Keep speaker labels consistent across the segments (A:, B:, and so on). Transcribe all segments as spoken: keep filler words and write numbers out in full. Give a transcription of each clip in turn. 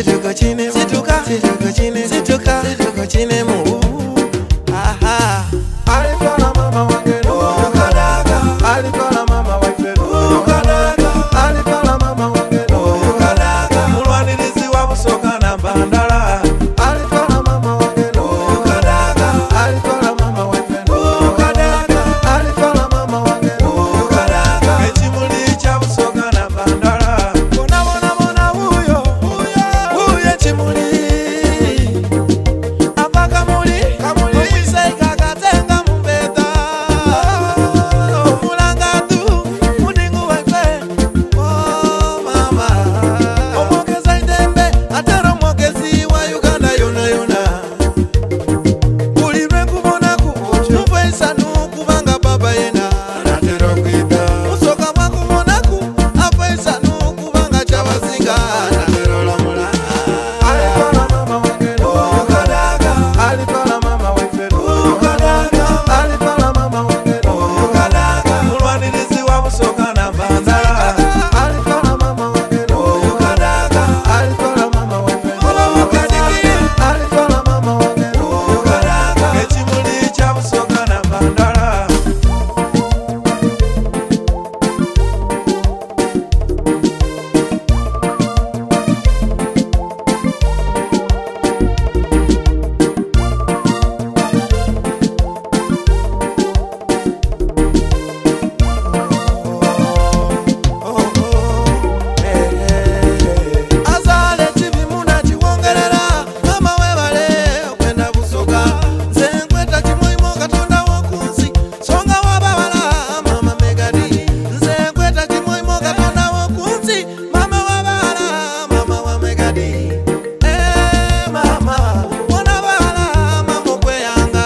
A: situka chine situka situka chine situka situka chine mu aha alipala mama wange ukadaga alipala mama wange ukadaga alipala mama wange ukadaga mulwanirizi wa busoka na Mbandala alipala mama wange ukadaga alipala mama wange ukadaga alipala mama wange ukadaga ekimuli kya busoka na Mbandala bona bona bona huyo huyo huyo ekimuli apaka muli kamuli omusaika katenga mumbeta omulangatu muningu waife oh mama omwogeza idembe atera omwogezi wa Uganda yona yona buli lwekubonaku tuva esanu kubanga baba yena anatera okwita musoka mwakubonaku ava esanu kubanga kyabazinga anatera olamula alipala mama wange ukadaga alipala mama wange ukadaga alipala mama wange ukadaga mulwanirizi wa busoka na Mbandala alipala mama wange ukadaga alipala mama wange ukadiki alipala mama wange ukadaga ekimuli kya busoka na Mbandala azale chibimuna chiwongerera mama webale okwenda busoka nze nkweta chimwimo katonda wokunsi songa wababala mama Megadi nze nkweta chimwimo katonda wokunsi mama wabala mama wa Megadi eh mama wona bala mama kweyanga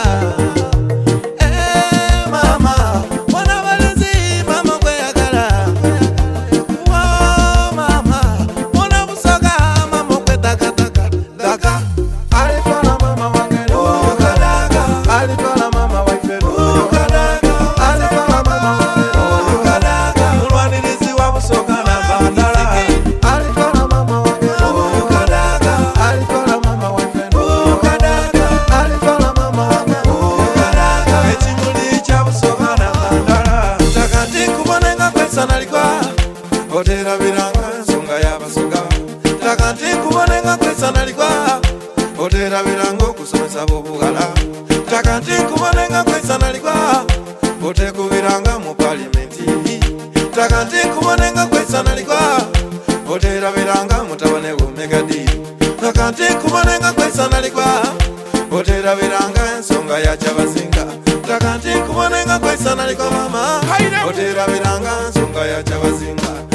A: eh mama wona balinzi mama kweyagala oh mama wona busoka mama kwetakataka daka alipala mama wange ukadaga alipala mama wange ukadaga alipala mama wange ukadaga mulwanirizi wa busoka na Mbandala alipala mama wange ukadaga alipala mama wange ukadaga alipala mama wange ukadaga ekimuli kya busoka na Mbandala takati kubonenga kwesa nalikwa otera biranga nsonga y'abasoka takati kubonenga kwesa nalikwa otera biranga okusomesa bobugala takati kubonenga kwesa nalikwa otekubiranga mu palimenti takati kubonenga kwesa nalikwa otera biranga mutabane wo Megadi takati kubonenga kwesa nalikwa otera biranga ensonga ya kyabazinga takati kubonenga kwesa nalikwa mama otera biranga ensonga ya kyabazinga